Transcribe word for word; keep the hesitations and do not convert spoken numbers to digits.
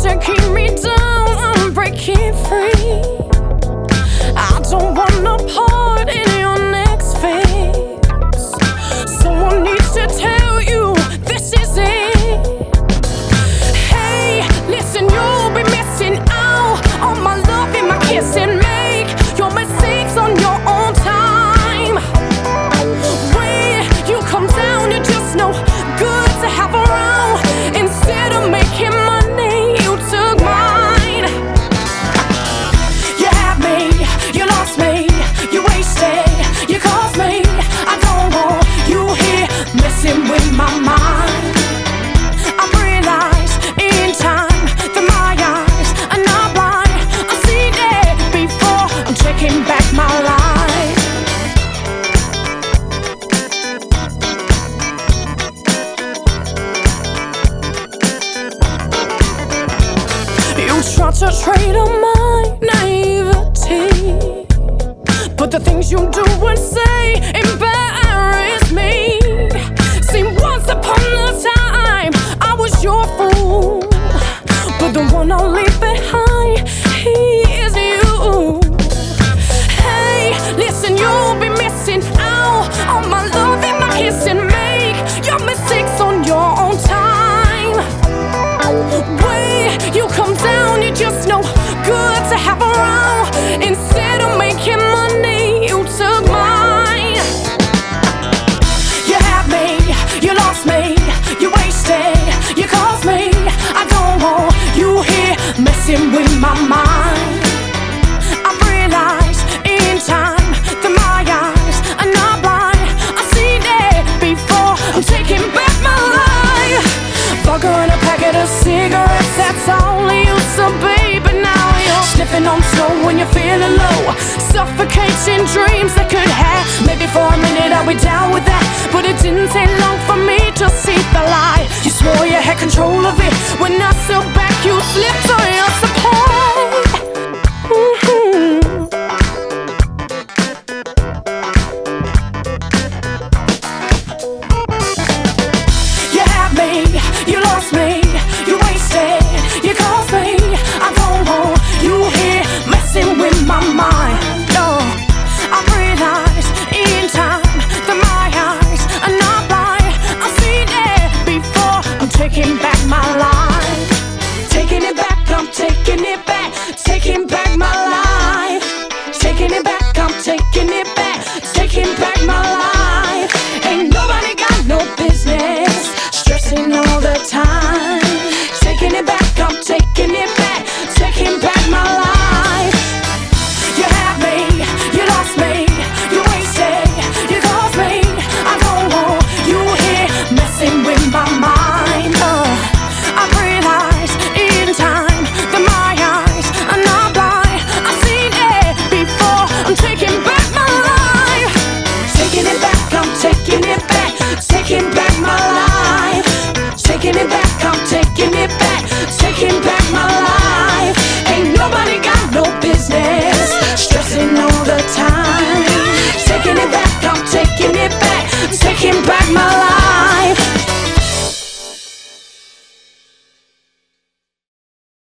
to keep me down, I'm breaking free. I don't want no part in your next phase. Someone needs to tell you this is it. Hey, listen, you'll be missing out on my love and my kiss and make your mistakes on your own time. When you come down, you're just no good to have around. Instead of making money, you took mine. You had me, you lost me, you wasted, you caused me. I don't want you here messing with my mind. I've realized in time that my eyes are not blind. I've seen it before, I'm taking back my life. You try to trade on my naivety, but the things you do and say embarrass me. See, once upon a time I was your fool, but the one I'll leave behind, he is you. Hey, listen, you'll be missing out on my love and my kiss and make your mistakes on your own time. When you come down, you're just no good to have around. Instead of making money, you took mine. You had me, you lost me, you wasted, you caused me. I don't want you here messing with my mind. I've realized in time that my eyes are not blind. I've seen it before, I'm taking back my life. Vodka and a packet of cigarettes, that's all I used to be. But now you're sniffing on slow when you're feeling low, suffocating dreams that could have. Maybe for a minute I'll be down with that, but it didn't take long for me to see the light. You swore you had control of it. When I stood back, you slipped